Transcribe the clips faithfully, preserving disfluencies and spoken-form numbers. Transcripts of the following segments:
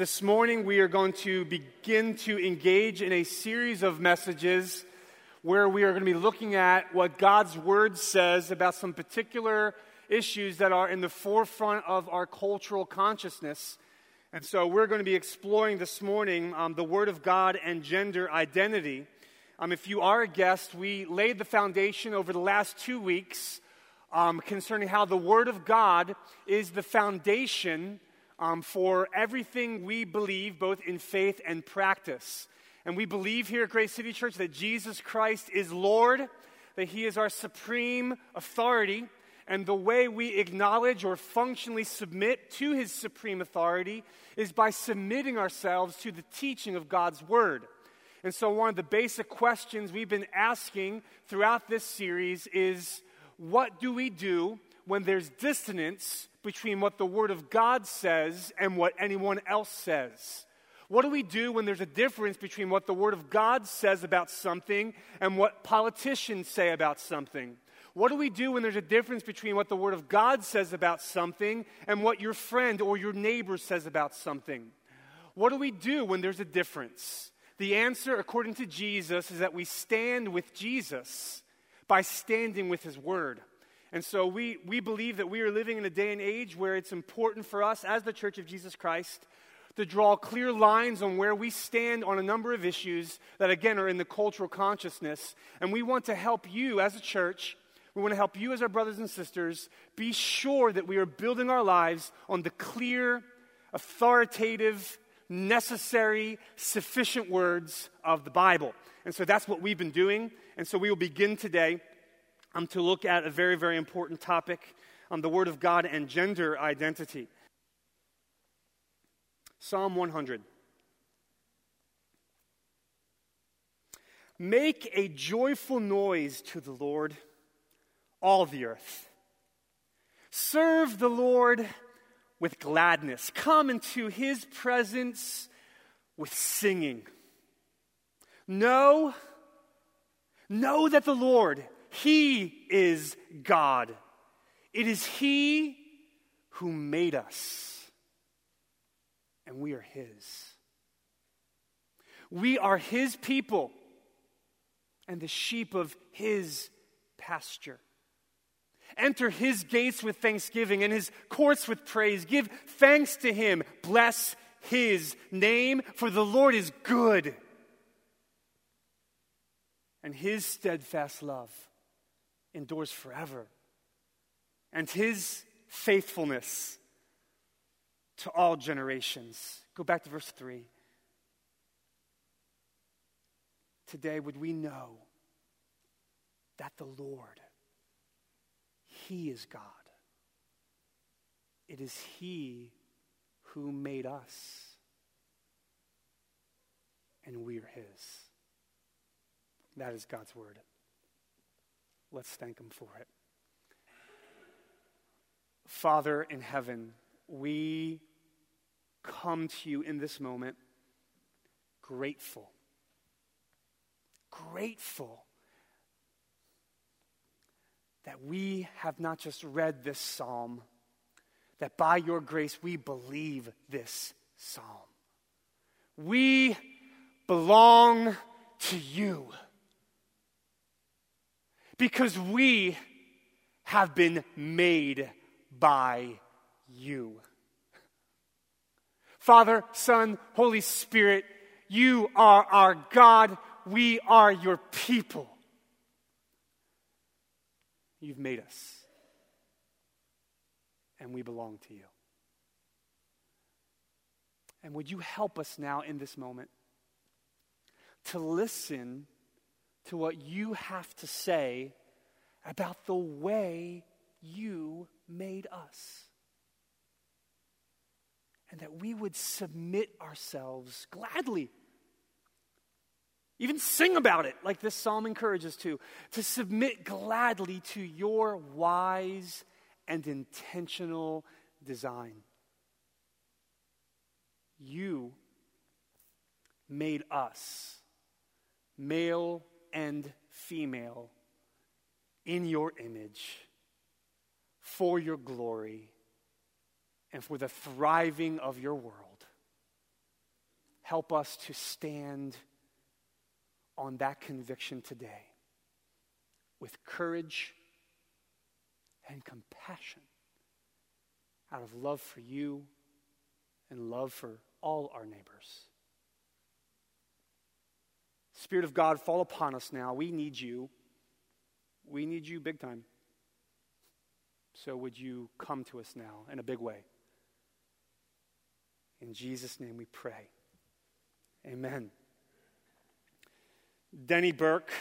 This morning we are going to begin to engage in a series of messages where we are going to be looking at what God's Word says about some particular issues that are in the forefront of our cultural consciousness. And so we're going to be exploring this morning um, the Word of God and gender identity. Um, if you are a guest, we laid the foundation over the last two weeks um, concerning how the Word of God is the foundation Um, for everything we believe, both in faith and practice. And we believe here at Grace City Church that Jesus Christ is Lord, that He is our supreme authority, and the way we acknowledge or functionally submit to His supreme authority is by submitting ourselves to the teaching of God's Word. And so one of the basic questions we've been asking throughout this series is, what do we do when there's dissonance between what the Word of God says and what anyone else says? What do we do when there's a difference between what the Word of God says about something and what politicians say about something? What do we do when there's a difference between what the Word of God says about something and what your friend or your neighbor says about something? What do we do when there's a difference? The answer, according to Jesus, is that we stand with Jesus by standing with His Word. And so we, we believe that we are living in a day and age where it's important for us as the Church of Jesus Christ to draw clear lines on where we stand on a number of issues that, again, are in the cultural consciousness. And we want to help you as a church, we want to help you as our brothers and sisters, be sure that we are building our lives on the clear, authoritative, necessary, sufficient words of the Bible. And so that's what we've been doing. And so we will begin today Um, to look at a very, very important topic on um, the Word of God and gender identity. Psalm one hundred. Make a joyful noise to the Lord, all the earth. Serve the Lord with gladness. Come into His presence with singing. Know, know that the Lord, He is God. It is He who made us, and we are His. We are His people and the sheep of His pasture. Enter His gates with thanksgiving and His courts with praise. Give thanks to Him. Bless His name, for the Lord is good, and His steadfast love endures forever, and His faithfulness to all generations. Go back to verse three. Today, would we know that the Lord, He is God. It is He who made us, and we are His. That is God's Word. Let's thank Him for it. Father in heaven, we come to You in this moment grateful. Grateful that we have not just read this psalm, that by Your grace we believe this psalm. We belong to You, because we have been made by You. Father, Son, Holy Spirit, You are our God. We are Your people. You've made us, and we belong to You. And would You help us now in this moment to listen to what You have to say about the way You made us. And that we would submit ourselves gladly. Even sing about it like this psalm encourages to. To submit gladly to Your wise and intentional design. You made us, male and female, in Your image, for Your glory, and for the thriving of Your world. help us to stand on that conviction today with courage and compassion out of love for you and love for all our neighbors. Spirit of God, fall upon us now. We need you. We need you big time. So would you come to us now in a big way? In Jesus' name we pray. Amen. Denny Burke,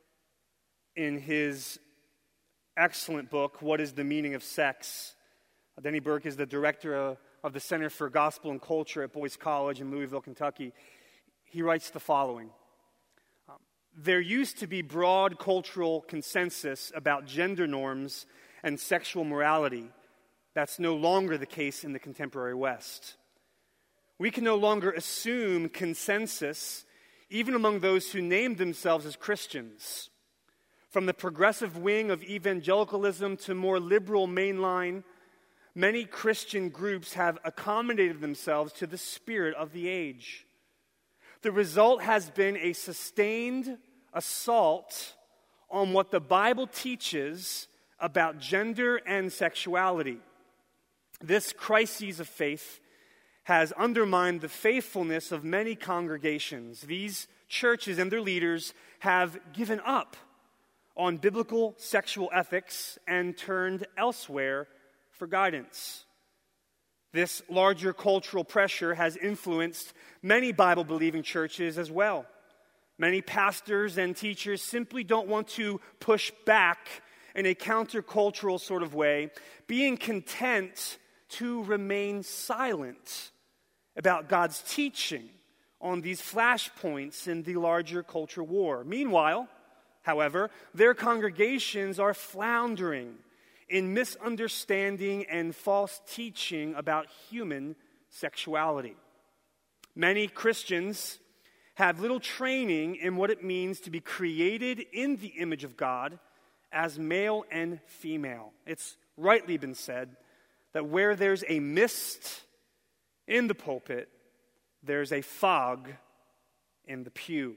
in his excellent book, What is the Meaning of Sex? Denny Burke is the director of, of the Center for Gospel and Culture at Boyce College in Louisville, Kentucky. He writes the following. Um, there used to be broad cultural consensus about gender norms and sexual morality. That's no longer the case in the contemporary West. We can no longer assume consensus even among those who name themselves as Christians. From the progressive wing of evangelicalism to more liberal mainline, many Christian groups have accommodated themselves to the spirit of the age. The result has been a sustained assault on what the Bible teaches about gender and sexuality. This crisis of faith has undermined the faithfulness of many congregations. These churches and their leaders have given up on biblical sexual ethics and turned elsewhere for guidance. This larger cultural pressure has influenced many Bible-believing churches as well. Many pastors and teachers simply don't want to push back in a countercultural sort of way, being content to remain silent about God's teaching on these flashpoints in the larger culture war. Meanwhile, however, their congregations are floundering in misunderstanding and false teaching about human sexuality. Many Christians have little training in what it means to be created in the image of God as male and female. It's rightly been said that where there's a mist in the pulpit, there's a fog in the pew.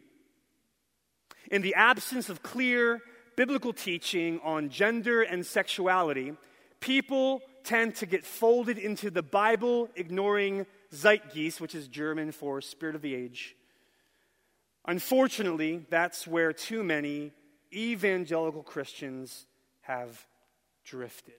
In the absence of clear biblical teaching on gender and sexuality, people tend to get folded into the Bible-ignoring Zeitgeist, which is German for spirit of the age. Unfortunately, that's where too many evangelical Christians have drifted.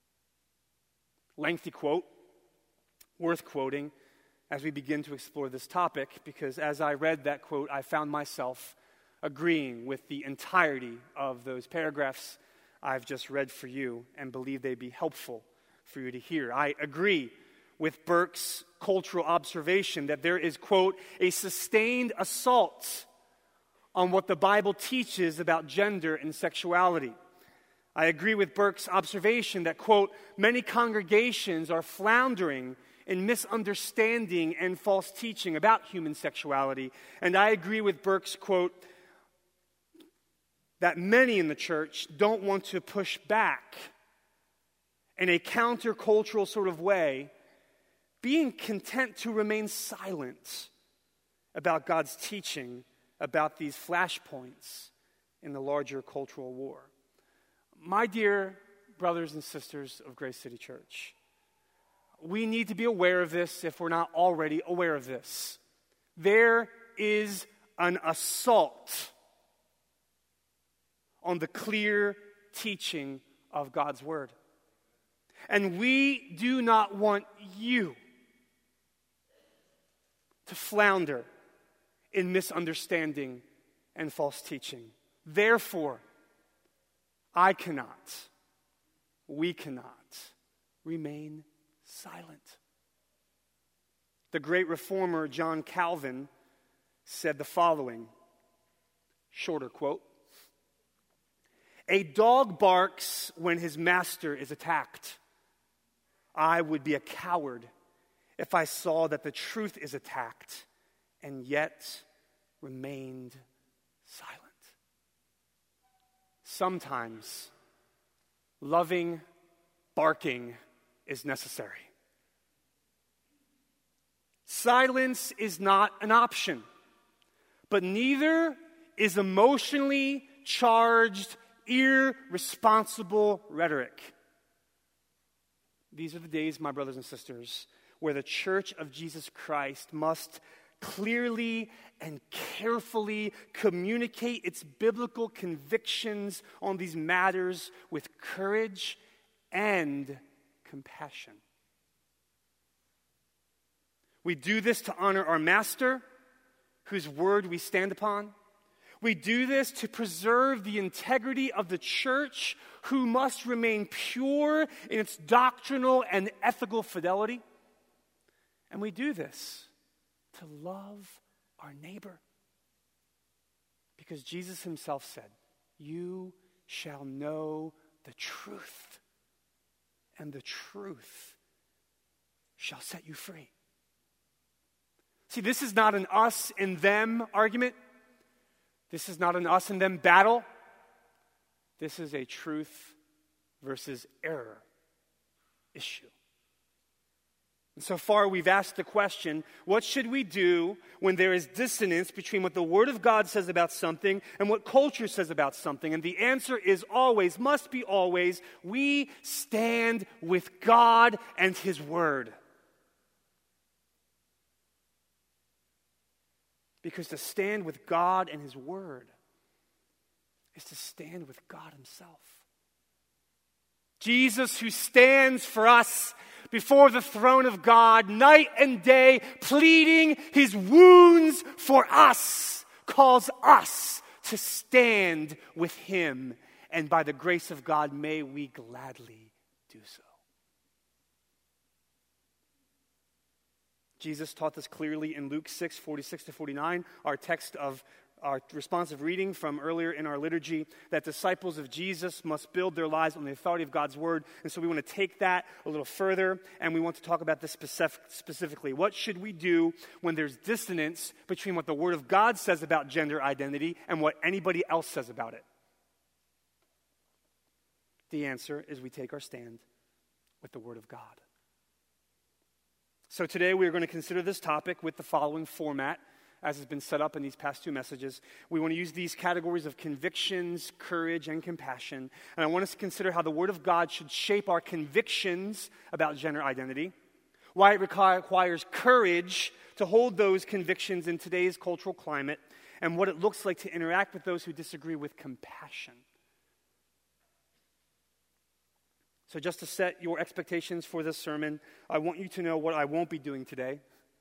Lengthy quote, worth quoting as we begin to explore this topic, because as I read that quote, I found myself agreeing with the entirety of those paragraphs I've just read for you and believe they'd be helpful for you to hear. I agree with Burke's cultural observation that there is, quote, a sustained assault on what the Bible teaches about gender and sexuality. I agree with Burke's observation that, quote, many congregations are floundering in misunderstanding and false teaching about human sexuality. And I agree with Burke's quote that many in the church don't want to push back in a countercultural sort of way, being content to remain silent about God's teaching about these flashpoints in the larger cultural war. My dear brothers and sisters of Grace City Church, we need to be aware of this if we're not already aware of this. There is an assault on the clear teaching of God's Word. And we do not want you to flounder in misunderstanding and false teaching. Therefore, I cannot, we cannot remain silent. The great reformer John Calvin said the following, shorter quote, "A dog barks when his master is attacked. I would be a coward if I saw that the truth is attacked and yet remained silent." Sometimes loving barking is necessary. Silence is not an option, but neither is emotionally charged, irresponsible rhetoric. These are the days, my brothers and sisters, where the Church of Jesus Christ must clearly and carefully communicate its biblical convictions on these matters with courage and compassion. We do this to honor our Master, whose word we stand upon. We do this to preserve the integrity of the church, who must remain pure in its doctrinal and ethical fidelity. And we do this to love our neighbor. Because Jesus himself said, "You shall know the truth, and the truth shall set you free." See, this is not an us and them argument. This is not an us and them battle. This is a truth versus error issue. And so far, we've asked the question, what should we do when there is dissonance between what the Word of God says about something and what culture says about something? And the answer is always, must be always, we stand with God and His Word. Because to stand with God and His Word is to stand with God Himself. Jesus, who stands for us before the throne of God night and day, pleading His wounds for us, calls us to stand with Him. And by the grace of God, may we gladly do so. Jesus taught this clearly in Luke six, forty-six to forty-nine, our text of our responsive reading from earlier in our liturgy, that disciples of Jesus must build their lives on the authority of God's word. And so we want to take that a little further, and we want to talk about this specific, specifically. What should we do when there's dissonance between what the Word of God says about gender identity and what anybody else says about it? The answer is we take our stand with the Word of God. So today we are going to consider this topic with the following format, as has been set up in these past two messages. We want to use these categories of convictions, courage, and compassion. And I want us to consider how the Word of God should shape our convictions about gender identity, why it requires courage to hold those convictions in today's cultural climate, and what it looks like to interact with those who disagree with compassion. So just to set your expectations for this sermon, I want you to know what I won't be doing today.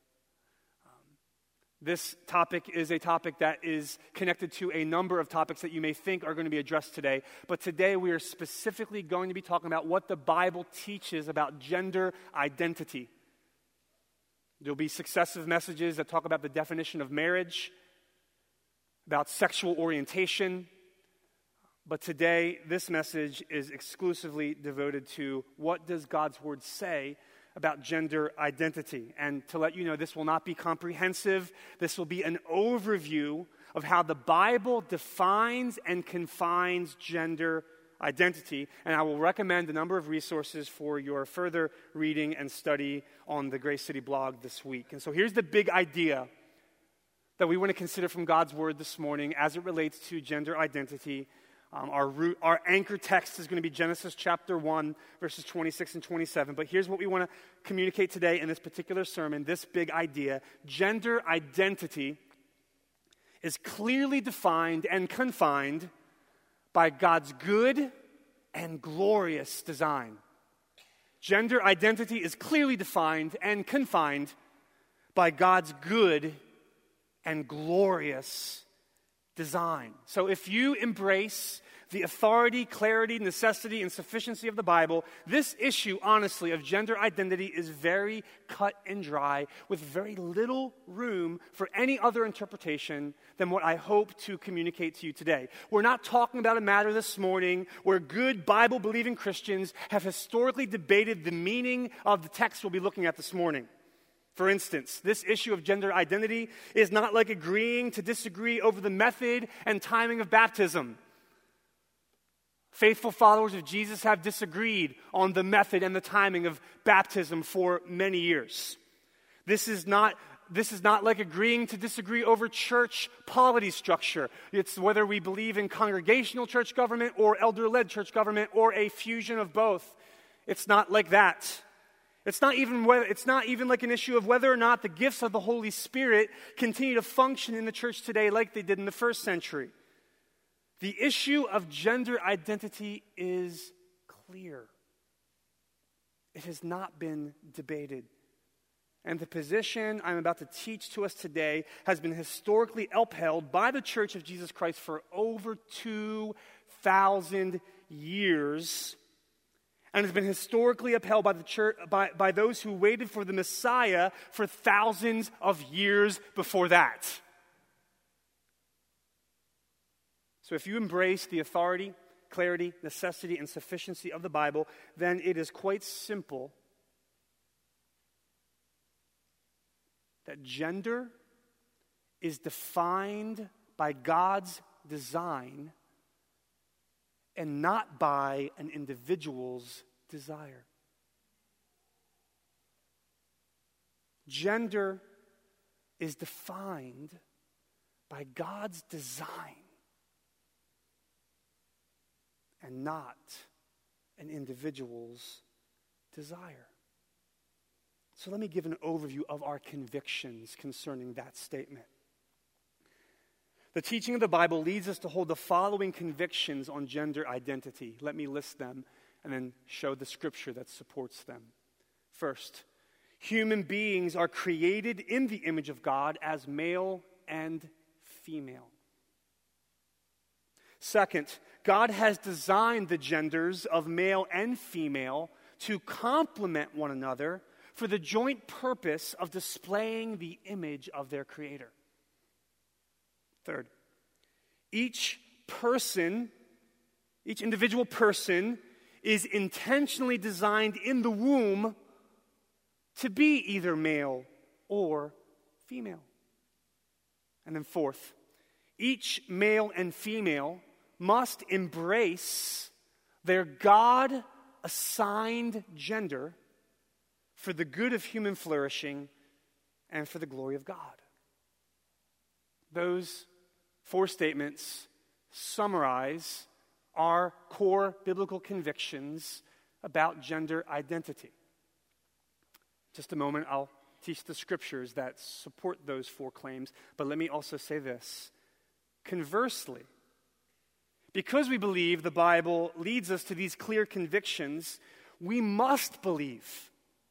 This topic is a topic that is connected to a number of topics that you may think are going to be addressed today. But today we are specifically going to be talking about what the Bible teaches about gender identity. There'll be successive messages that talk about the definition of marriage, about sexual orientation. But today, this message is exclusively devoted to what does God's Word say about gender identity. And to let you know, this will not be comprehensive. This will be an overview of how the Bible defines and confines gender identity. And I will recommend a number of resources for your further reading and study on the Grace City blog this week. And so here's the big idea that we want to consider from God's Word this morning as it relates to gender identity. Um, our, root, our anchor text is going to be Genesis chapter one, verses twenty-six and twenty-seven. But here's what we want to communicate today in this particular sermon, this big idea. Gender identity is clearly defined and confined by God's good and glorious design. Gender identity is clearly defined and confined by God's good and glorious design. So if you embrace the authority, clarity, necessity, and sufficiency of the Bible, this issue, honestly, of gender identity is very cut and dry, with very little room for any other interpretation than what I hope to communicate to you today. We're not talking about a matter this morning where good Bible-believing Christians have historically debated the meaning of the text we'll be looking at this morning. For instance, this issue of gender identity is not like agreeing to disagree over the method and timing of baptism. Faithful followers of Jesus have disagreed on the method and the timing of baptism for many years. This is not This is not like agreeing to disagree over church polity structure. It's whether we believe in congregational church government or elder-led church government or a fusion of both. It's not like that. It's not even whether, it's not even like an issue of whether or not the gifts of the Holy Spirit continue to function in the church today like they did in the first century. The issue of gender identity is clear. It has not been debated. And the position I'm about to teach to us today has been historically upheld by the Church of Jesus Christ for over two thousand years, and has been historically upheld by the church by, by those who waited for the Messiah for thousands of years before that. So if you embrace the authority, clarity, necessity, and sufficiency of the Bible, then it is quite simple that gender is defined by God's design and not by an individual's desire. Gender is defined by God's design and not an individual's desire. So let me give an overview of our convictions concerning that statement. The teaching of the Bible leads us to hold the following convictions on gender identity. Let me list them and then show the scripture that supports them. First, human beings are created in the image of God as male and female. Second, God has designed the genders of male and female to complement one another for the joint purpose of displaying the image of their Creator. Third, each person, each individual person is intentionally designed in the womb to be either male or female. And then fourth, each male and female must embrace their God-assigned gender for the good of human flourishing and for the glory of God. Those four statements summarize our core biblical convictions about gender identity. Just a moment, I'll teach the scriptures that support those four claims, but let me also say this. Conversely, because we believe the Bible leads us to these clear convictions, we must believe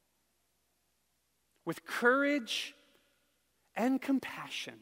with courage and compassion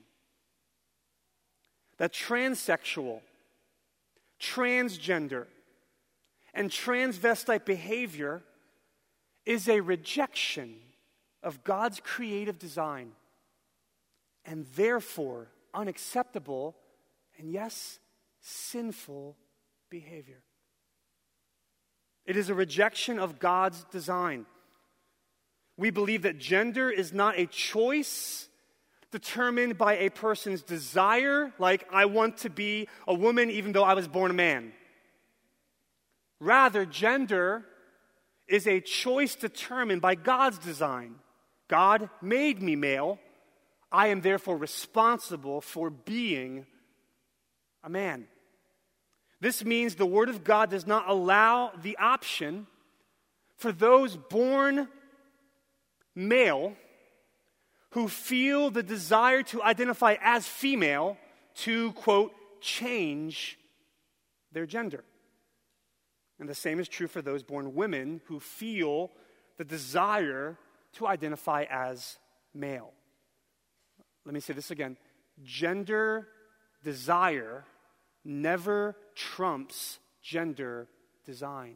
that transsexual, transgender, and transvestite behavior is a rejection of God's creative design and therefore unacceptable and, yes, sinful behavior. It is a rejection of God's design. We believe that gender is not a choice determined by a person's desire, like I want to be a woman even though I was born a man. Rather, gender is a choice determined by God's design. God made me male. I am therefore responsible for being a man. This means the Word of God does not allow the option for those born male who feel the desire to identify as female to, quote, change their gender. And the same is true for those born women who feel the desire to identify as male. Let me say this again. Gender desire never trumps gender design.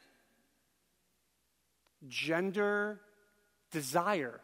Gender desire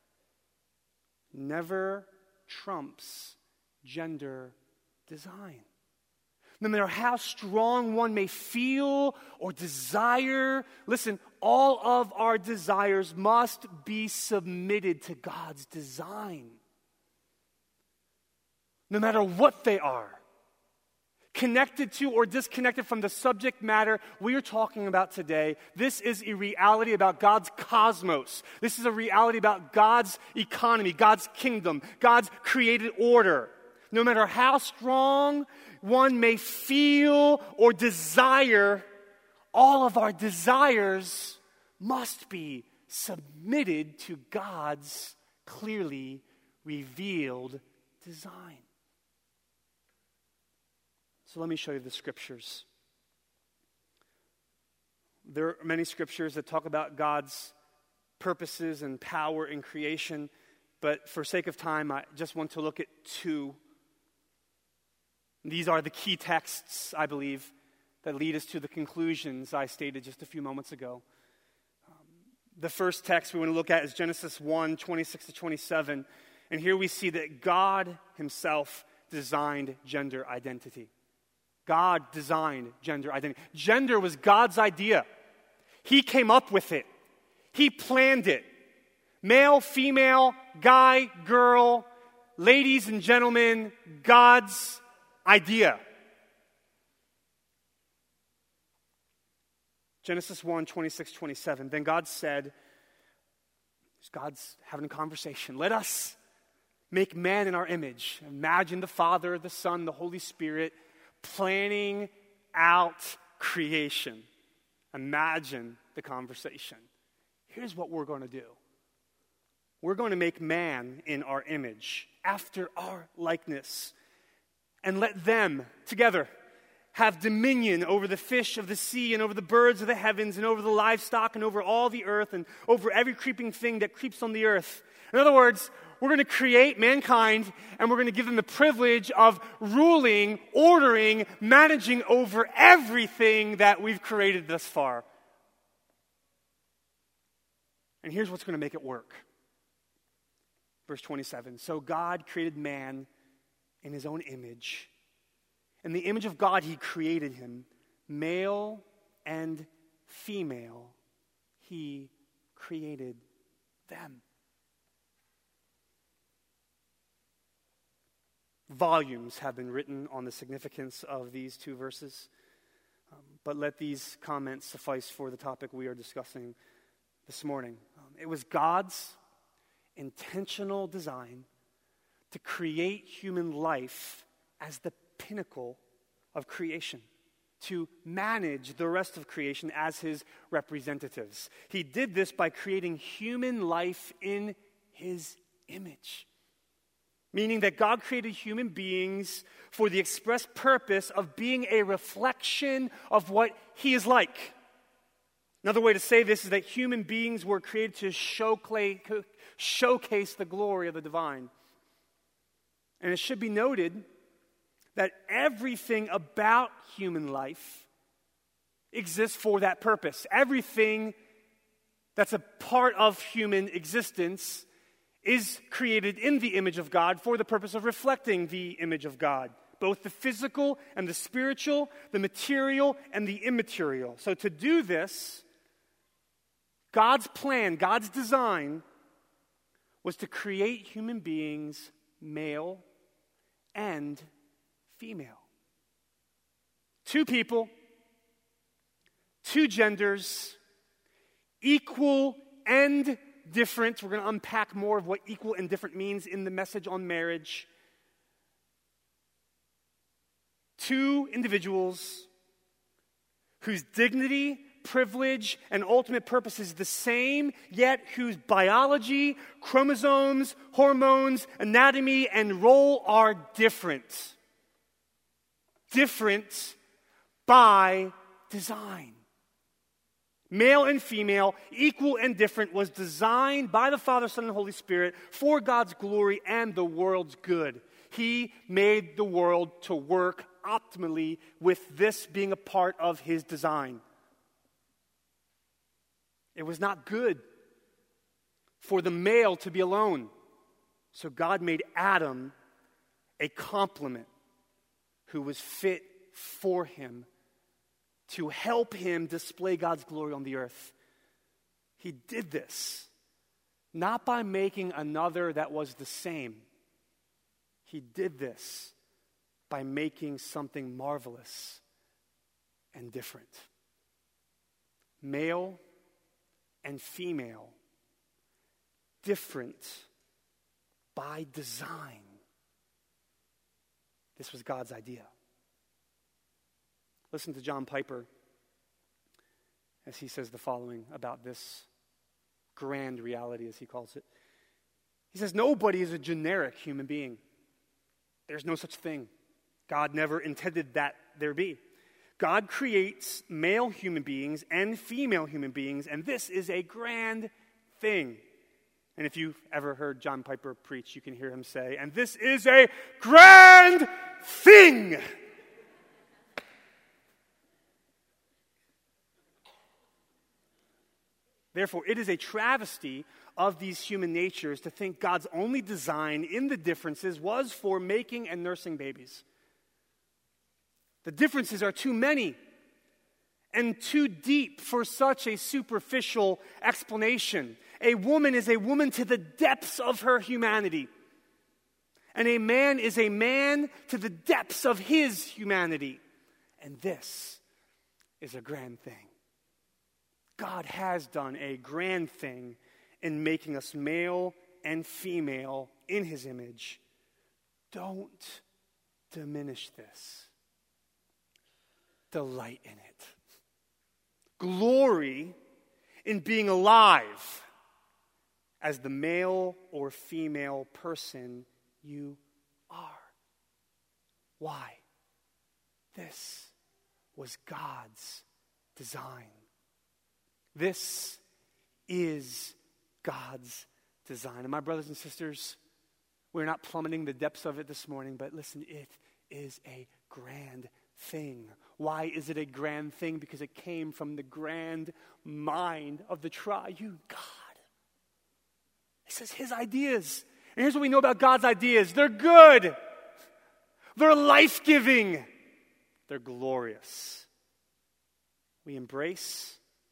never trumps gender design. No matter how strong one may feel or desire, listen, all of our desires must be submitted to God's design. No matter what they are, connected to or disconnected from the subject matter we are talking about today. This is a reality about God's cosmos. This is a reality about God's economy, God's kingdom, God's created order. No matter how strong one may feel or desire, all of our desires must be submitted to God's clearly revealed design. So let me show you the scriptures. There are many scriptures that talk about God's purposes and power in creation, but for sake of time, I just want to look at two. These are the key texts, I believe, that lead us to the conclusions I stated just a few moments ago. Um, the first text we want to look at is Genesis one, twenty-six to twenty-seven, and here we see that God himself designed gender identity. God designed gender identity. Gender was God's idea. He came up with it. He planned it. Male, female, guy, girl, ladies and gentlemen, God's idea. Genesis one, twenty-six, twenty-seven. Then God said, God's having a conversation. Let us make man in our image. Imagine the Father, the Son, the Holy Spirit planning out creation. Imagine the conversation. Here's what we're going to do. We're going to make man in our image, after our likeness, and let them together have dominion over the fish of the sea and over the birds of the heavens and over the livestock and over all the earth and over every creeping thing that creeps on the earth. In other words, we're going to create mankind and we're going to give them the privilege of ruling, ordering, managing over everything that we've created thus far. And here's what's going to make it work. Verse twenty-seven. So God created man in his own image. In the image of God, he created him. Male and female, he created them. Volumes have been written on the significance of these two verses, um, but let these comments suffice for the topic we are discussing this morning. Um, it was God's intentional design to create human life as the pinnacle of creation, to manage the rest of creation as his representatives. He did this by creating human life in his image. Meaning that God created human beings for the express purpose of being a reflection of what he is like. Another way to say this is that human beings were created to showcase the glory of the divine. And it should be noted that everything about human life exists for that purpose. Everything that's a part of human existence is created in the image of God for the purpose of reflecting the image of God. Both the physical and the spiritual, the material and the immaterial. So to do this, God's plan, God's design, was to create human beings, male and female. Two people, two genders, equal and different. We're going to unpack more of what equal and different means in the message on marriage. Two individuals whose dignity, privilege, and ultimate purpose is the same, yet whose biology, chromosomes, hormones, anatomy, and role are different. Different by design. Male and female, equal and different, was designed by the Father, Son, and Holy Spirit for God's glory and the world's good. He made the world to work optimally with this being a part of his design. It was not good for the male to be alone. So God made Adam a complement who was fit for him to help him display God's glory on the earth. He did this not by making another that was the same. He did this by making something marvelous and different. Male and female, different by design. This was God's idea. Listen to John Piper as he says the following about this grand reality, as he calls it. He says, nobody is a generic human being. There's no such thing. God never intended that there be. God creates male human beings and female human beings, and this is a grand thing. And if you've ever heard John Piper preach, you can hear him say, and this is a grand thing. Therefore, it is a travesty of these human natures to think God's only design in the differences was for making and nursing babies. The differences are too many and too deep for such a superficial explanation. A woman is a woman to the depths of her humanity. And a man is a man to the depths of his humanity. And this is a grand thing. God has done a grand thing in making us male and female in his image. Don't diminish this. Delight in it. Glory in being alive as the male or female person you are. Why? This was God's design. This is God's design. And my brothers and sisters, we're not plummeting the depths of it this morning, but listen, it is a grand thing. Why is it a grand thing? Because it came from the grand mind of the triune God. This is his ideas. And here's what we know about God's ideas. They're good. They're life-giving. They're glorious. We embrace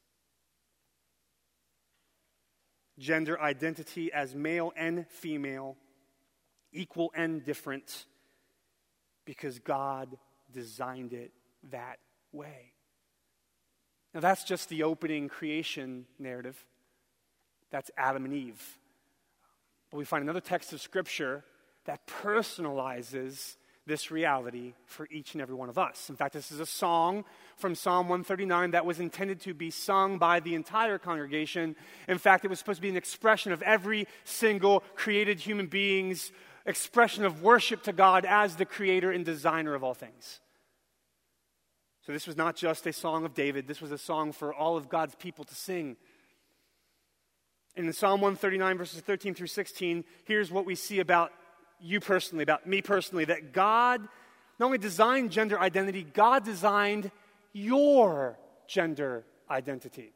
gender identity as male and female, equal and different, because God designed it that way. Now that's just the opening creation narrative. That's Adam and Eve. But we find another text of Scripture that personalizes this reality for each and every one of us. In fact, this is a song from Psalm one thirty-nine that was intended to be sung by the entire congregation. In fact, it was supposed to be an expression of every single created human being's expression of worship to God as the creator and designer of all things. So this was not just a song of David. This was a song for all of God's people to sing. And in Psalm one thirty-nine, verses thirteen through sixteen, here's what we see about you personally, about me personally, that God not only designed gender identity, God designed your gender identity.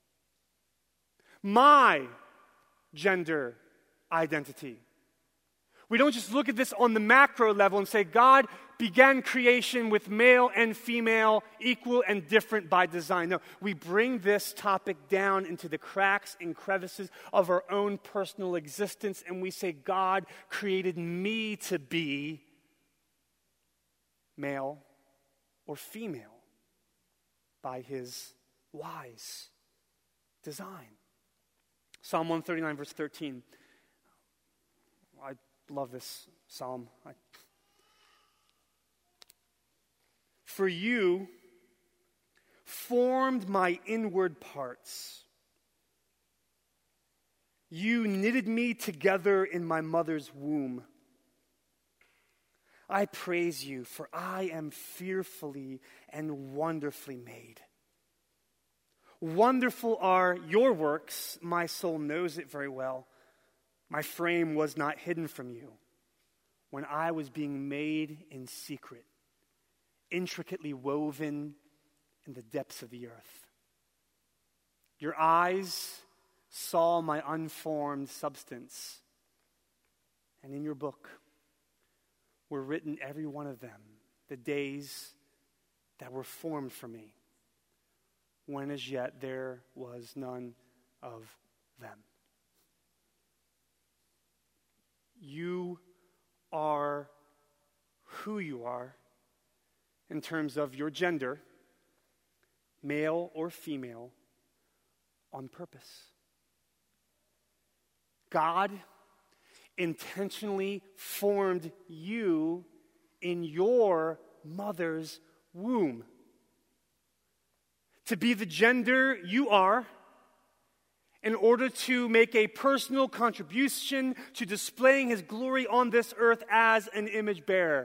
My gender identity. We don't just look at this on the macro level and say God began creation with male and female, equal and different by design. No, we bring this topic down into the cracks and crevices of our own personal existence, and we say God created me to be male or female by his wise design. Psalm one thirty-nine, verse thirteen. I love this psalm. I, For you formed my inward parts. You knitted me together in my mother's womb. I praise you, for I am fearfully and wonderfully made. Wonderful are your works. My soul knows it very well. My frame was not hidden from you when I was being made in secret, intricately woven in the depths of the earth. Your eyes saw my unformed substance, and in your book were written, every one of them, the days that were formed for me, when as yet there was none of them. You are who you are in terms of your gender, male or female, on purpose. God intentionally formed you in your mother's womb to be the gender you are, in order to make a personal contribution to displaying His glory on this earth as an image bearer.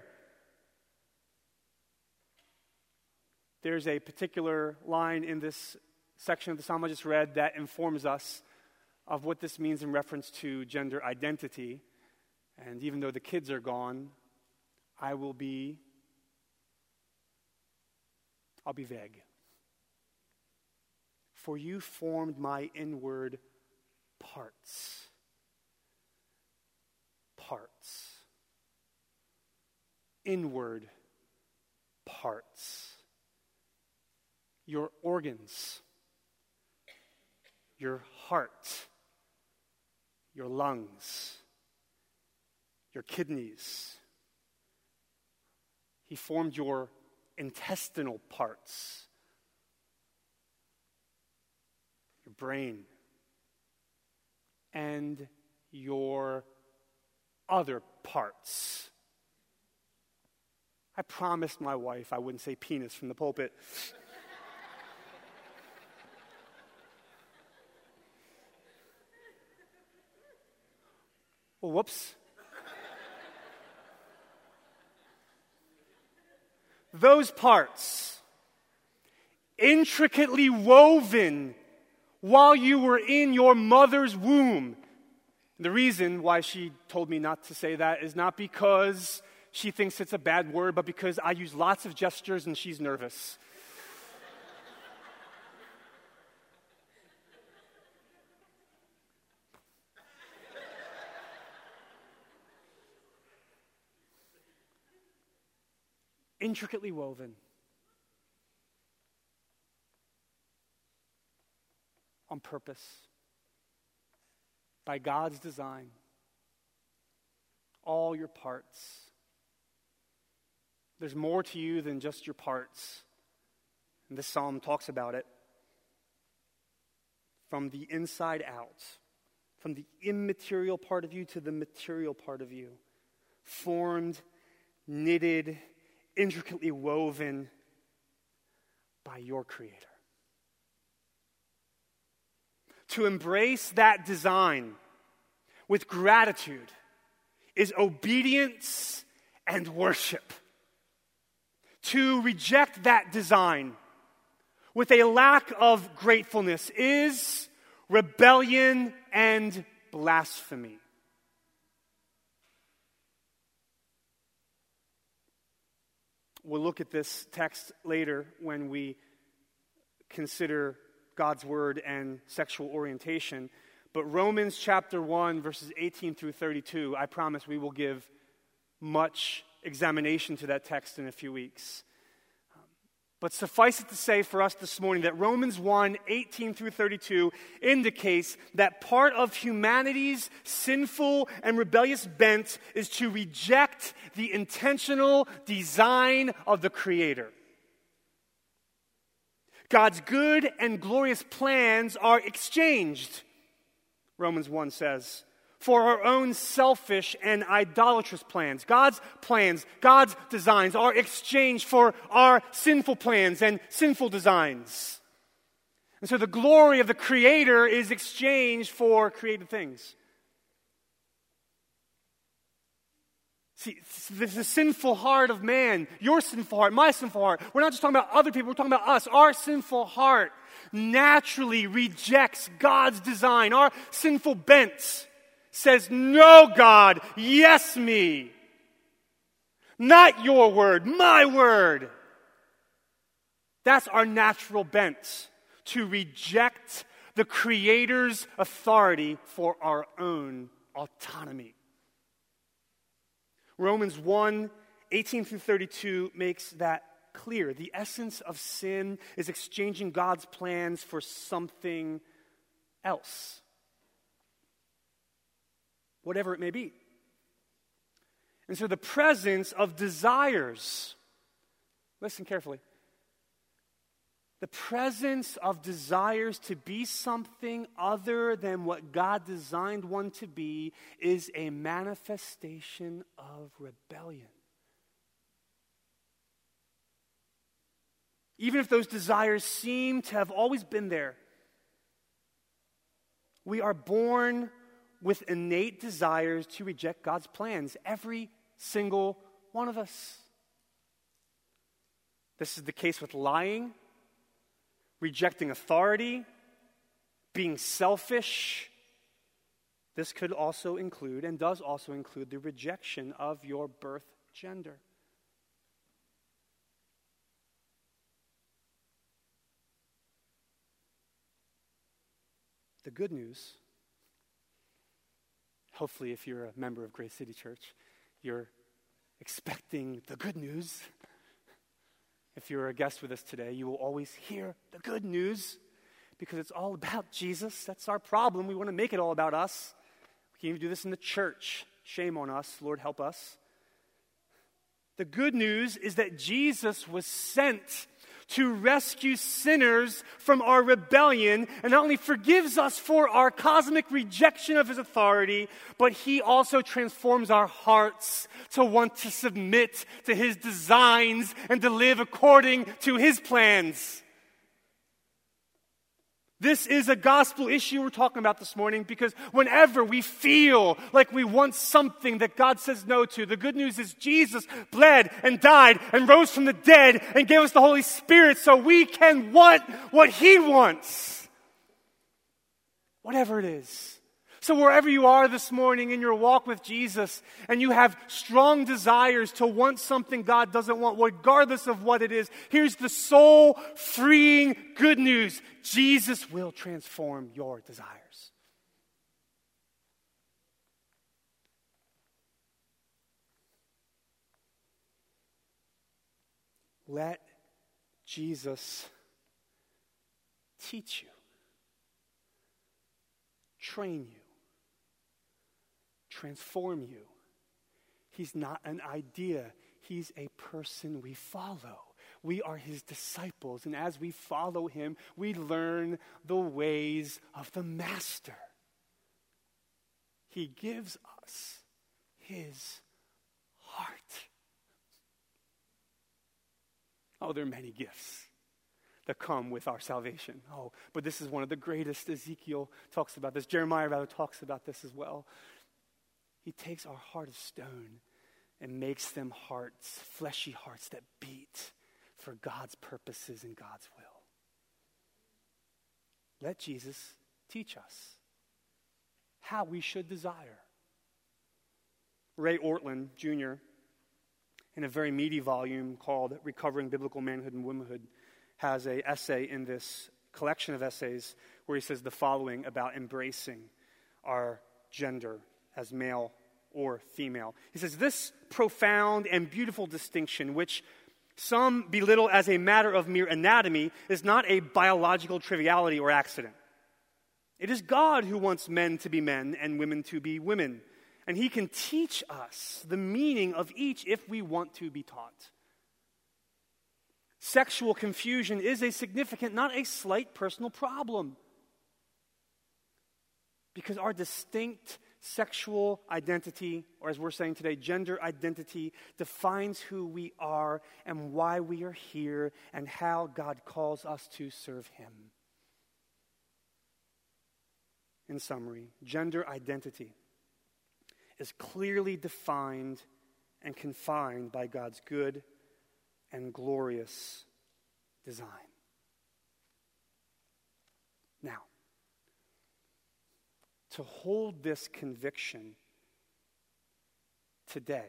There's a particular line in this section of the psalm I just read that informs us of what this means in reference to gender identity. And even though the kids are gone, I will be, I'll be vague. For you formed my inward parts. Parts. Inward parts. Your organs. Your heart. Your lungs. Your kidneys. He formed your intestinal parts. Your brain, and your other parts. I promised my wife I wouldn't say penis from the pulpit. Well, whoops. Those parts, intricately woven while you were in your mother's womb. The reason why she told me not to say that is not because she thinks it's a bad word, but because I use lots of gestures and she's nervous. Intricately woven. On purpose, by God's design, all your parts. There's more to you than just your parts, and this psalm talks about it. From the inside out, from the immaterial part of you to the material part of you, formed, knitted, intricately woven by your Creator. To embrace that design with gratitude is obedience and worship. To reject that design with a lack of gratefulness is rebellion and blasphemy. We'll look at this text later when we consider God's word and sexual orientation. But Romans chapter one, verses eighteen through thirty-two, I promise we will give much examination to that text in a few weeks. But suffice it to say for us this morning that Romans one, eighteen through thirty-two indicates that part of humanity's sinful and rebellious bent is to reject the intentional design of the Creator. God's good and glorious plans are exchanged, Romans one says, for our own selfish and idolatrous plans. God's plans, God's designs are exchanged for our sinful plans and sinful designs. And so the glory of the Creator is exchanged for created things. See, the sinful heart of man, your sinful heart, my sinful heart, we're not just talking about other people, we're talking about us. Our sinful heart naturally rejects God's design. Our sinful bent says, no, God, yes, me. Not your word, my word. That's our natural bent, to reject the Creator's authority for our own autonomy. Romans one, eighteen through thirty-two makes that clear. The essence of sin is exchanging God's plans for something else, whatever it may be. And so the presence of desires, listen carefully, the presence of desires to be something other than what God designed one to be is a manifestation of rebellion. Even if those desires seem to have always been there, we are born with innate desires to reject God's plans, every single one of us. This is the case with lying, rejecting authority, being selfish. This could also include, and does also include, the rejection of your birth gender. The good news, hopefully if you're a member of Grace City Church, you're expecting the good news. If you're a guest with us today, you will always hear the good news because it's all about Jesus. That's our problem. We want to make it all about us. We can even do this in the church. Shame on us. Lord, help us. The good news is that Jesus was sent to rescue sinners from our rebellion, and not only forgives us for our cosmic rejection of his authority, but he also transforms our hearts to want to submit to his designs and to live according to his plans. This is a gospel issue we're talking about this morning because whenever we feel like we want something that God says no to, the good news is Jesus bled and died and rose from the dead and gave us the Holy Spirit so we can want what he wants. Whatever it is. So wherever you are this morning in your walk with Jesus and you have strong desires to want something God doesn't want, regardless of what it is, here's the soul-freeing good news. Jesus will transform your desires. Let Jesus teach you, train you, transform you. He's not an idea. He's a person we follow. We are his disciples, and as we follow him, we learn the ways of the Master. He gives us his heart. Oh, there are many gifts that come with our salvation. Oh, but this is one of the greatest. Ezekiel talks about this. Jeremiah rather talks about this as well. He takes our heart of stone and makes them hearts, fleshy hearts that beat for God's purposes and God's will. Let Jesus teach us how we should desire. Ray Ortlund, Junior, in a very meaty volume called Recovering Biblical Manhood and Womanhood, has an essay in this collection of essays where he says the following about embracing our gender as male or female. He says, this profound and beautiful distinction, which some belittle as a matter of mere anatomy, is not a biological triviality or accident. It is God who wants men to be men and women to be women. And he can teach us the meaning of each if we want to be taught. Sexual confusion is a significant, not a slight personal problem. Because our distinct sexual identity, or as we're saying today, gender identity, defines who we are and why we are here and how God calls us to serve him. In summary, gender identity is clearly defined and confined by God's good and glorious design. Now, to hold this conviction today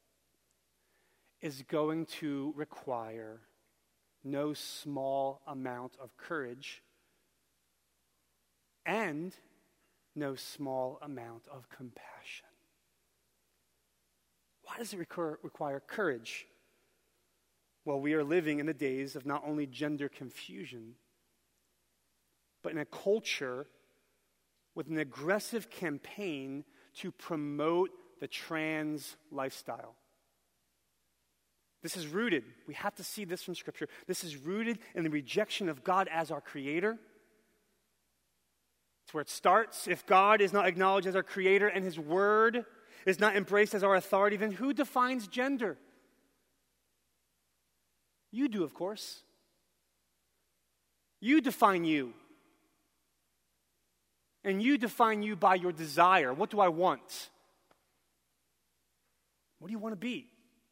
is going to require no small amount of courage and no small amount of compassion. Why does it recur- require courage? Well, we are living in the days of not only gender confusion, but in a culture with an aggressive campaign to promote the trans lifestyle. This is rooted, we have to see this from Scripture. This is rooted in the rejection of God as our Creator. It's where it starts. If God is not acknowledged as our Creator and His Word is not embraced as our authority, then who defines gender? You do, of course. You define you. And you define you by your desire. What do I want? What do you want to be?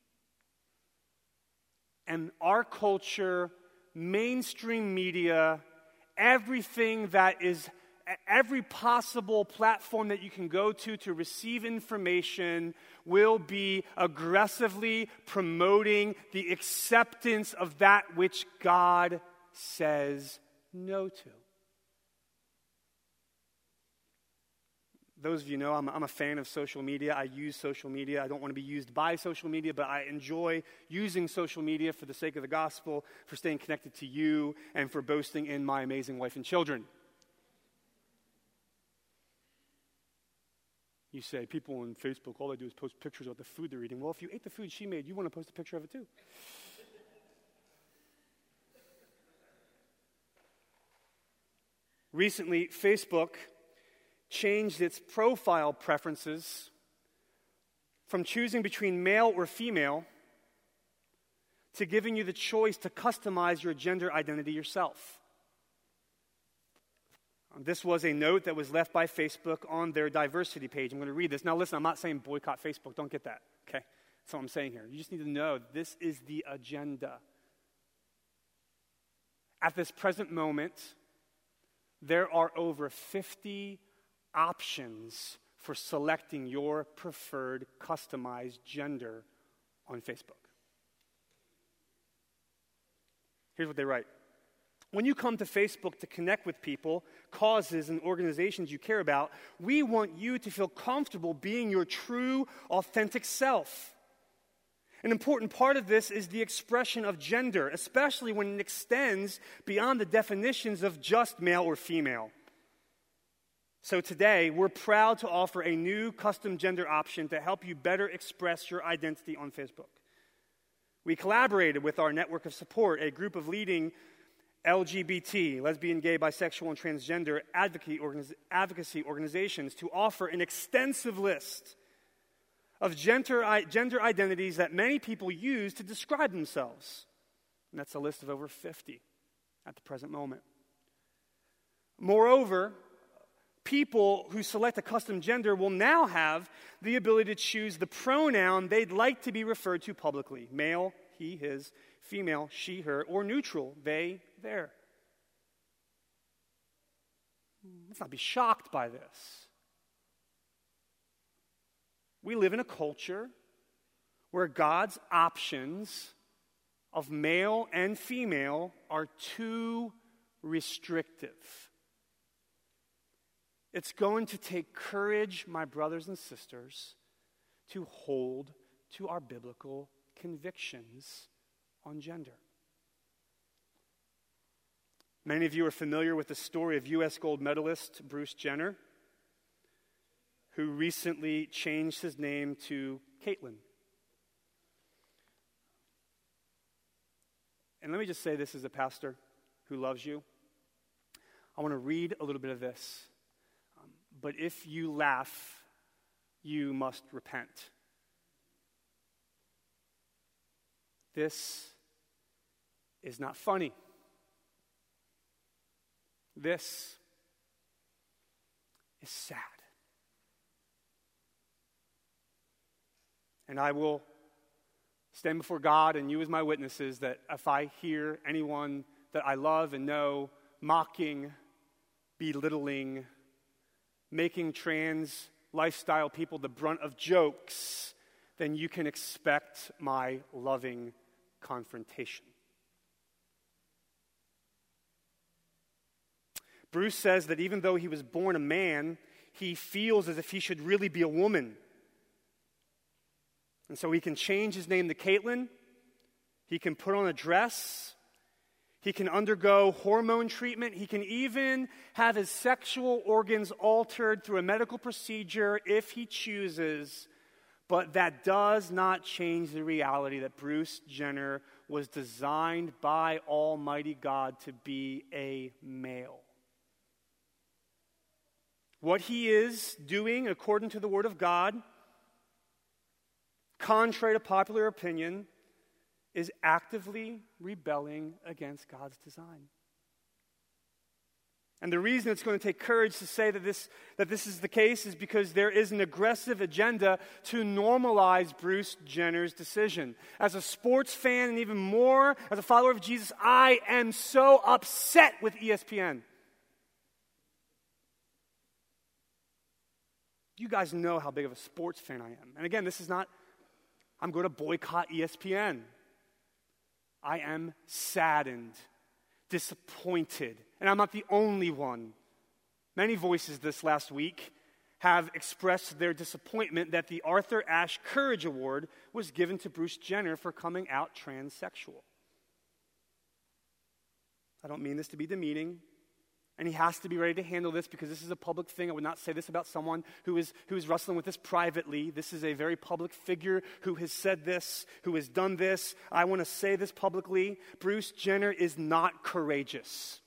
And our culture, mainstream media, everything that is, every possible platform that you can go to to receive information will be aggressively promoting the acceptance of that which God says no to. Those of you know, I'm, I'm a fan of social media. I use social media. I don't want to be used by social media, but I enjoy using social media for the sake of the gospel, for staying connected to you, and for boasting in my amazing wife and children. You say, people on Facebook, all they do is post pictures of the food they're eating. Well, if you ate the food she made, you want to post a picture of it too. Recently, Facebook changed its profile preferences from choosing between male or female to giving you the choice to customize your gender identity yourself. This was a note that was left by Facebook on their diversity page. I'm going to read this. Now listen, I'm not saying boycott Facebook. Don't get that, okay? That's what I'm saying here. You just need to know this is the agenda. At this present moment, there are over fifty options for selecting your preferred customized gender on Facebook. Here's what they write. When you come to Facebook to connect with people, causes, and organizations you care about, we want you to feel comfortable being your true, authentic self. An important part of this is the expression of gender, especially when it extends beyond the definitions of just male or female. So today, we're proud to offer a new custom gender option to help you better express your identity on Facebook. We collaborated with our network of support, a group of leading L G B T, lesbian, gay, bisexual, and transgender advocacy organizations to offer an extensive list of gender, gender identities that many people use to describe themselves. And that's a list of over fifty at the present moment. Moreover, people who select a custom gender will now have the ability to choose the pronoun they'd like to be referred to publicly. Male, he, his, female, she, her, or neutral, they, their. Let's not be shocked by this. We live in a culture where God's options of male and female are too restrictive. It's going to take courage, my brothers and sisters, to hold to our biblical convictions on gender. Many of you are familiar with the story of U S gold medalist Bruce Jenner, who recently changed his name to Caitlyn. And let me just say this as a pastor who loves you. I want to read a little bit of this. Um, but if you laugh, you must repent. This is not funny. This is sad. And I will stand before God and you as my witnesses that if I hear anyone that I love and know mocking, belittling, making trans lifestyle people the brunt of jokes, then you can expect my loving confrontation. Bruce says that even though he was born a man, he feels as if he should really be a woman. And so he can change his name to Caitlyn. He can put on a dress. He can undergo hormone treatment. He can even have his sexual organs altered through a medical procedure if he chooses. But that does not change the reality that Bruce Jenner was designed by Almighty God to be a male. What he is doing, according to the Word of God, contrary to popular opinion, is actively rebelling against God's design. And the reason it's going to take courage to say that this, that this is the case is because there is an aggressive agenda to normalize Bruce Jenner's decision. As a sports fan and even more as a follower of Jesus, I am so upset with E S P N. You guys know how big of a sports fan I am. And again, this is not, I'm going to boycott E S P N. I am saddened, disappointed, and I'm not the only one. Many voices this last week have expressed their disappointment that the Arthur Ashe Courage Award was given to Bruce Jenner for coming out transsexual. I don't mean this to be demeaning, and he has to be ready to handle this because this is a public thing. I would not say this about someone who is, who is wrestling with this privately. This is a very public figure who has said this, who has done this. I want to say this publicly. Bruce Jenner is not courageous.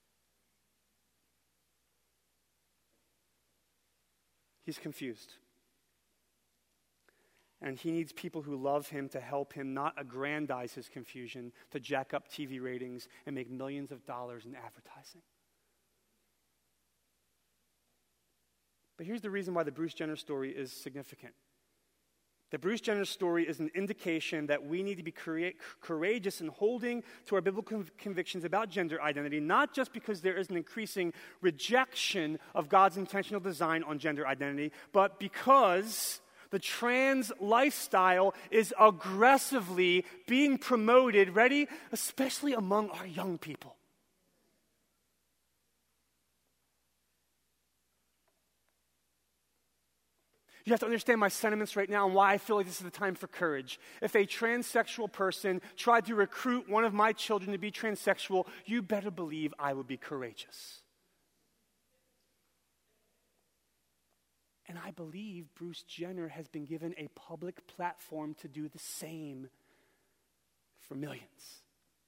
He's confused. And he needs people who love him to help him not aggrandize his confusion, to jack up T V ratings and make millions of dollars in advertising. But here's the reason why the Bruce Jenner story is significant. The Bruce Jenner story is an indication that we need to be courageous in holding to our biblical convictions about gender identity, not just because there is an increasing rejection of God's intentional design on gender identity, but because the trans lifestyle is aggressively being promoted, ready, especially among our young people. You have to understand my sentiments right now and why I feel like this is the time for courage. If a transsexual person tried to recruit one of my children to be transsexual, you better believe I would be courageous. And I believe Bruce Jenner has been given a public platform to do the same for millions.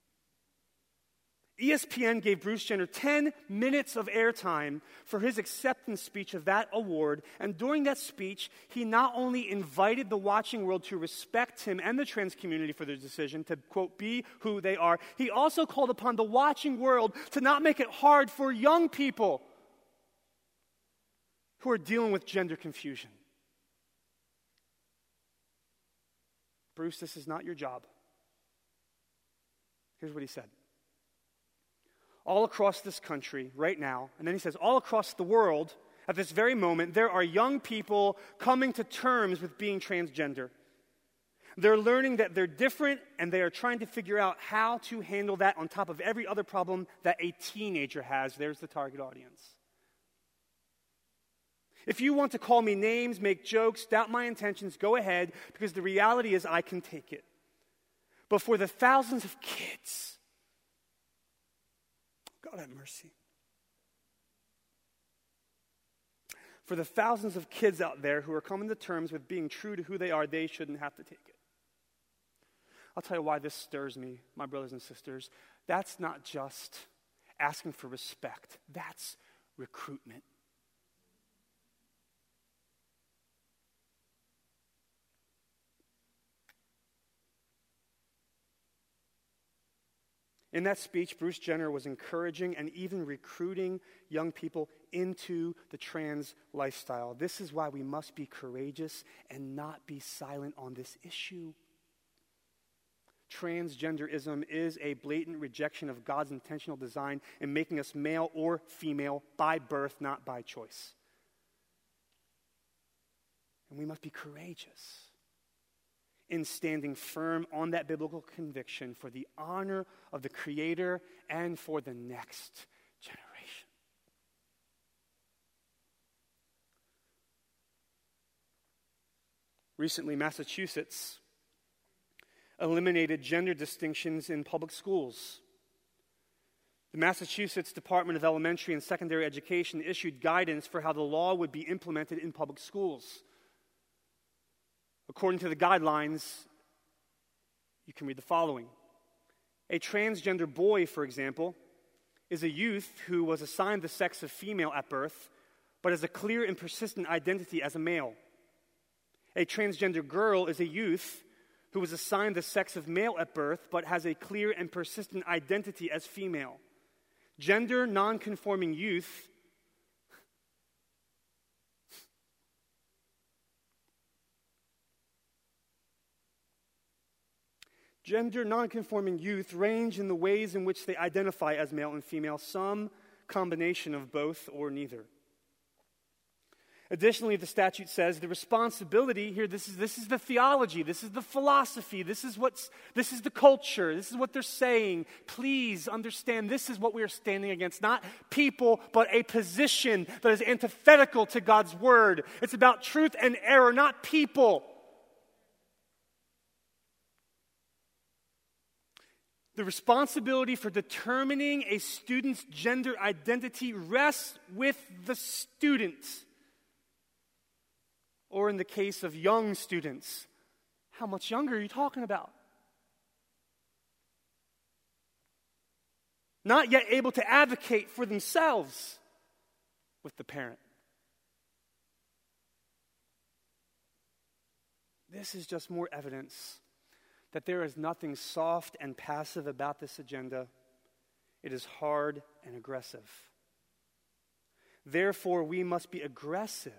E S P N gave Bruce Jenner ten minutes of airtime for his acceptance speech of that award, and during that speech, he not only invited the watching world to respect him and the trans community for their decision to, quote, be who they are, he also called upon the watching world to not make it hard for young people who are dealing with gender confusion. Bruce, this is not your job. Here's what he said. All across this country right now, and then he says all across the world at this very moment, there are young people coming to terms with being transgender. They're learning that they're different, and they are trying to figure out how to handle that on top of every other problem that a teenager has. There's the target audience. If you want to call me names, make jokes, doubt my intentions, go ahead, because the reality is I can take it. But for the thousands of kids, God have mercy. For the thousands of kids out there who are coming to terms with being true to who they are, they shouldn't have to take it. I'll tell you why this stirs me, my brothers and sisters. That's not just asking for respect. That's recruitment. In that speech, Bruce Jenner was encouraging and even recruiting young people into the trans lifestyle. This is why we must be courageous and not be silent on this issue. Transgenderism is a blatant rejection of God's intentional design in making us male or female by birth, not by choice. And we must be courageous in standing firm on that biblical conviction for the honor of the Creator and for the next generation. Recently, Massachusetts eliminated gender distinctions in public schools. The Massachusetts Department of Elementary and Secondary Education issued guidance for how the law would be implemented in public schools. According to the guidelines, you can read the following. A transgender boy, for example, is a youth who was assigned the sex of female at birth, but has a clear and persistent identity as a male. A transgender girl is a youth who was assigned the sex of male at birth, but has a clear and persistent identity as female. Gender nonconforming youth Gender nonconforming youth range in the ways in which they identify as male and female, some combination of both or neither. Additionally, the statute says the responsibility here, this is, this is the theology, this is the philosophy, this is, what's, this is the culture, this is what they're saying. Please understand this is what we are standing against. Not people, but a position that is antithetical to God's word. It's about truth and error, not people. The responsibility for determining a student's gender identity rests with the student. Or in the case of young students, how much younger are you talking about? Not yet able to advocate for themselves with the parent. This is just more evidence that there is nothing soft and passive about this agenda. It is hard and aggressive. Therefore, we must be aggressive.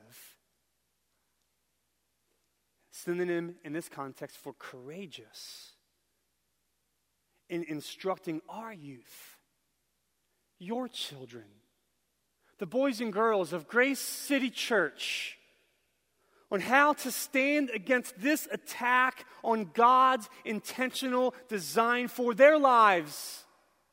Synonym in this context for courageous in instructing our youth, your children, the boys and girls of Grace City Church, on how to stand against this attack on God's intentional design for their lives.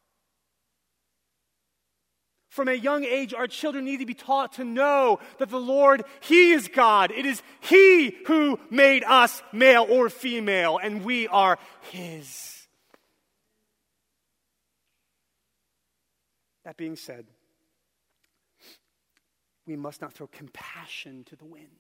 From a young age, our children need to be taught to know that the Lord, He is God. It is He who made us male or female, and we are His. That being said, we must not throw compassion to the wind.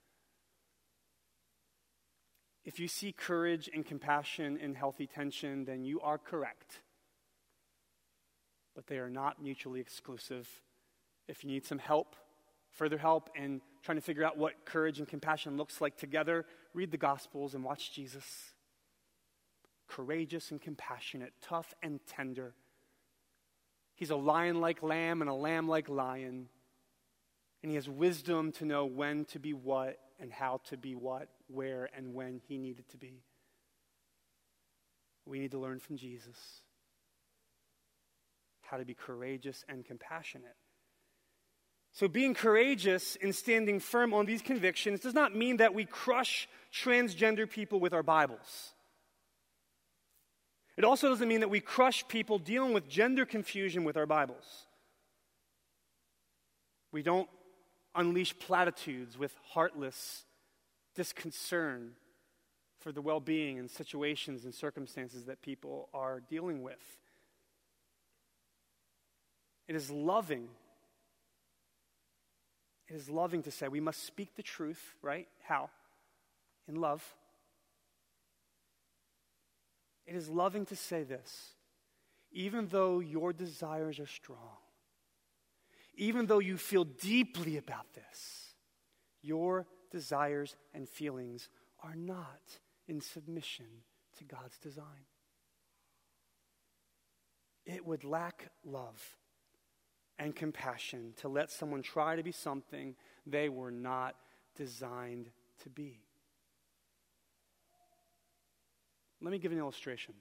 If you see courage and compassion in healthy tension, then you are correct. But they are not mutually exclusive. If you need some help, further help in trying to figure out what courage and compassion looks like together, read the Gospels and watch Jesus. Courageous and compassionate, tough and tender. He's a lion like lamb and a lamb like lion. And he has wisdom to know when to be what and how to be what, where and when he needed to be. We need to learn from Jesus how to be courageous and compassionate. So being courageous and standing firm on these convictions does not mean that we crush transgender people with our Bibles. It also doesn't mean that we crush people dealing with gender confusion with our Bibles. We don't unleash platitudes with heartless disconcern for the well-being and situations and circumstances that people are dealing with. It is loving. It is loving to say we must speak the truth, right? How? In love. It is loving to say this. Even though your desires are strong, even though you feel deeply about this, your desires and feelings are not in submission to God's design. It would lack love and compassion to let someone try to be something they were not designed to be. Let me give an illustration.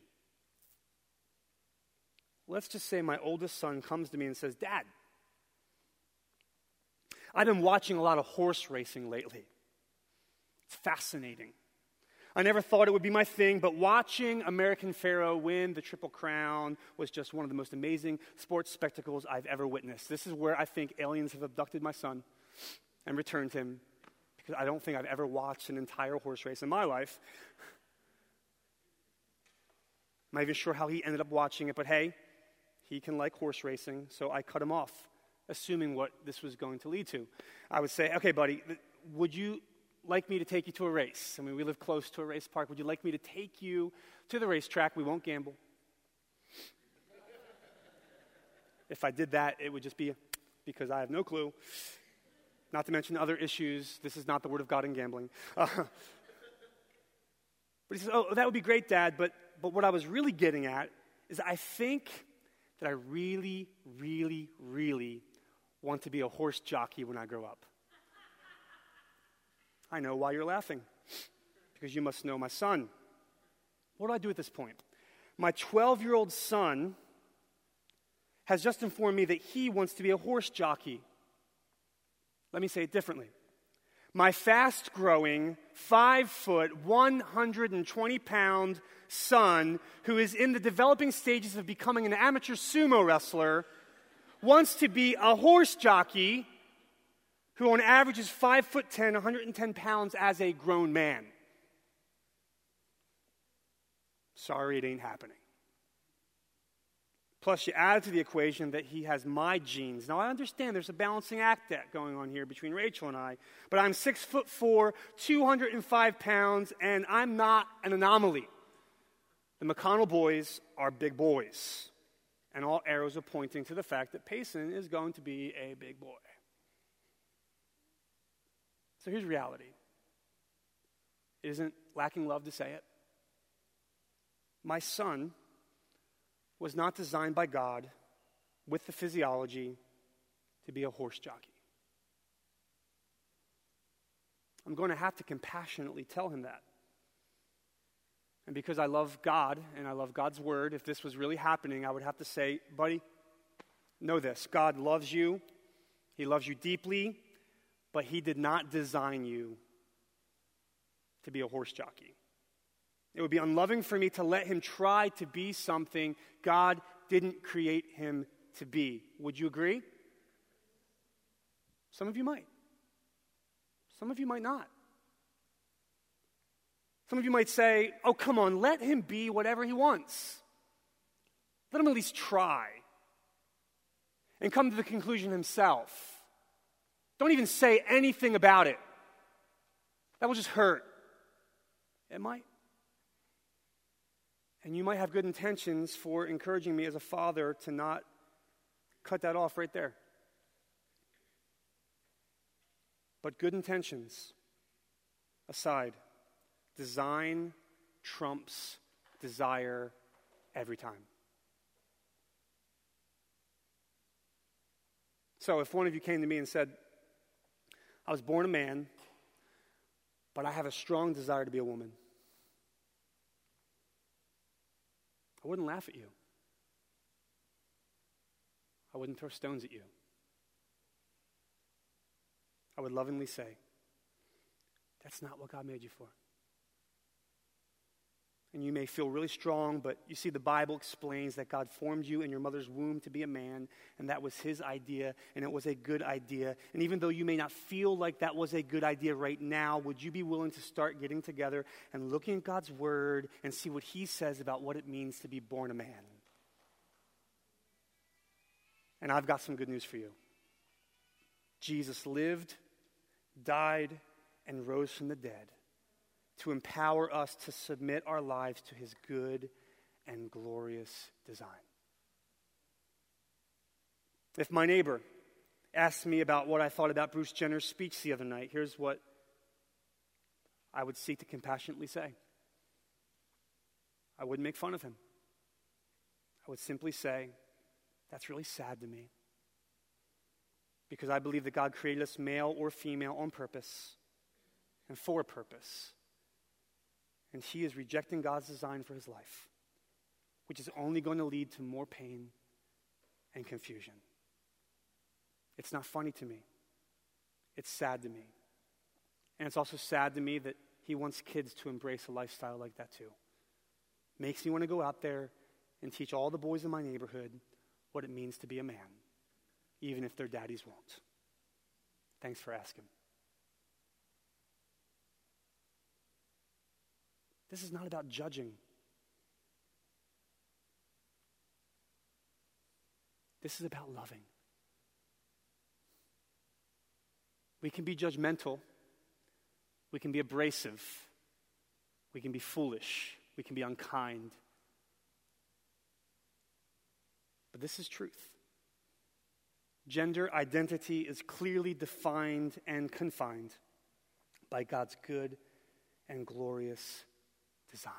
Let's just say my oldest son comes to me and says, "Dad, I've been watching a lot of horse racing lately. It's fascinating. I never thought it would be my thing, but watching American Pharoah win the Triple Crown was just one of the most amazing sports spectacles I've ever witnessed. This is where I think aliens have abducted my son and returned him, because I don't think I've ever watched an entire horse race in my life. I'm not even sure how he ended up watching it, but hey, he can like horse racing, so I cut him off, assuming what this was going to lead to. I would say, okay, buddy, would you like me to take you to a race? I mean, we live close to a race park. Would you like me to take you to the racetrack? We won't gamble. If I did that, it would just be because I have no clue. Not to mention other issues. This is not the word of God in gambling. Uh, but he says, oh, that would be great, Dad, but, but what I was really getting at is I think that I really, really, really want to be a horse jockey when I grow up. I know why you're laughing, because you must know my son. What do I do at this point? My twelve-year-old son has just informed me that he wants to be a horse jockey. Let me say it differently. My fast-growing, five-foot, one hundred twenty pound son, who is in the developing stages of becoming an amateur sumo wrestler, wants to be a horse jockey who on average is five foot ten, one hundred ten pounds as a grown man. Sorry, it ain't happening. Plus, you add to the equation that he has my genes. Now, I understand there's a balancing act that going on here between Rachel and I, but I'm six foot four, two hundred five pounds, and I'm not an anomaly. The McConnell boys are big boys, and all arrows are pointing to the fact that Payson is going to be a big boy. So here's reality. It isn't lacking love to say it. My son was not designed by God with the physiology to be a horse jockey. I'm going to have to compassionately tell him that. And because I love God and I love God's word, if this was really happening, I would have to say, buddy, know this. God loves you. He loves you deeply, but he did not design you to be a horse jockey. It would be unloving for me to let him try to be something God didn't create him to be. Would you agree? Some of you might. Some of you might not. Some of you might say, oh, come on, let him be whatever he wants. Let him at least try and come to the conclusion himself. Don't even say anything about it. That will just hurt. It might. And you might have good intentions for encouraging me as a father to not cut that off right there. But good intentions aside, design trumps desire every time. So if one of you came to me and said, I was born a man, but I have a strong desire to be a woman, I wouldn't laugh at you. I wouldn't throw stones at you. I would lovingly say, that's not what God made you for. And you may feel really strong, but you see the Bible explains that God formed you in your mother's womb to be a man, and that was his idea, and it was a good idea. And even though you may not feel like that was a good idea right now, would you be willing to start getting together and looking at God's word and see what he says about what it means to be born a man? And I've got some good news for you. Jesus lived, died, and rose from the dead to empower us to submit our lives to his good and glorious design. If my neighbor asked me about what I thought about Bruce Jenner's speech the other night, here's what I would seek to compassionately say. I wouldn't make fun of him. I would simply say, that's really sad to me. Because I believe that God created us male or female on purpose and for a purpose. And he is rejecting God's design for his life, which is only going to lead to more pain and confusion. It's not funny to me. It's sad to me. And it's also sad to me that he wants kids to embrace a lifestyle like that too. Makes me want to go out there and teach all the boys in my neighborhood what it means to be a man, even if their daddies won't. Thanks for asking. This is not about judging. This is about loving. We can be judgmental We can be abrasive. We can be foolish. We can be unkind. But this is truth. Gender identity is clearly defined and confined by God's good and glorious design.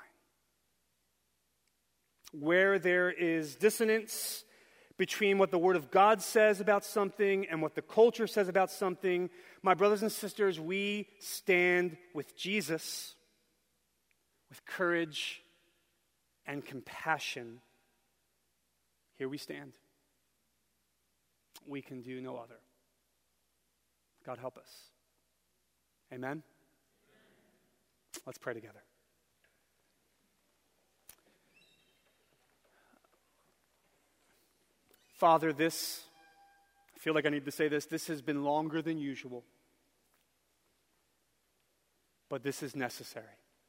Where there is dissonance between what the Word of God says about something and what the culture says about something, my brothers and sisters, we stand with Jesus with courage and compassion. Here we stand. We can do no other. God help us. Amen? Let's pray together. Father, this, I feel like I need to say this, this has been longer than usual, but this is necessary.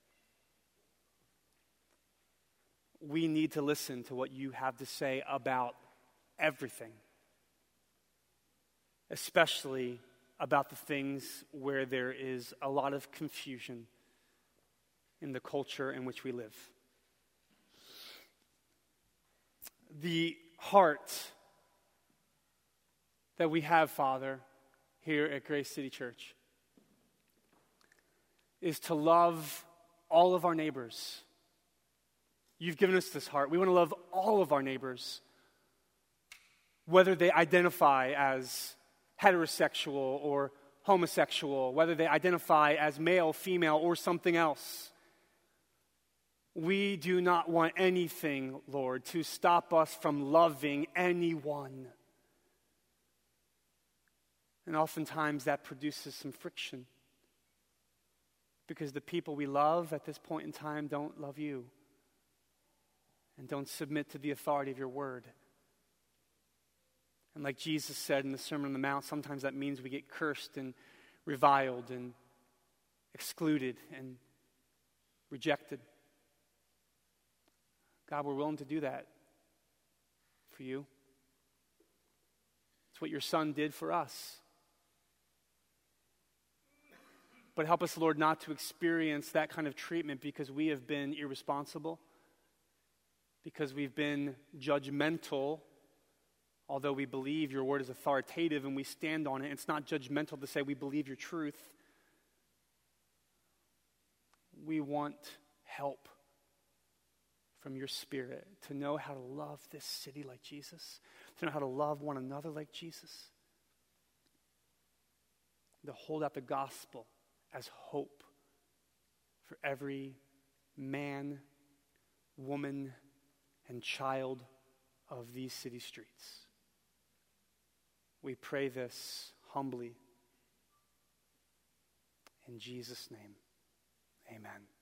We need to listen to what you have to say about everything, especially about the things where there is a lot of confusion in the culture in which we live. The heart that we have, Father, here at Grace City Church is to love all of our neighbors. You've given us this heart. We want to love all of our neighbors, whether they identify as heterosexual or homosexual, whether they identify as male, female, or something else. We do not want anything, Lord, to stop us from loving anyone. And oftentimes that produces some friction because the people we love at this point in time don't love you and don't submit to the authority of your word. And like Jesus said in the Sermon on the Mount, sometimes that means we get cursed and reviled and excluded and rejected. God, we're willing to do that for you. It's what your Son did for us. But help us, Lord, not to experience that kind of treatment because we have been irresponsible, because we've been judgmental, although we believe your word is authoritative and we stand on it. It's not judgmental to say we believe your truth. We want help from your Spirit to know how to love this city like Jesus, to know how to love one another like Jesus, to hold out the gospel as hope for every man, woman, and child of these city streets. We pray this humbly in Jesus' name. Amen.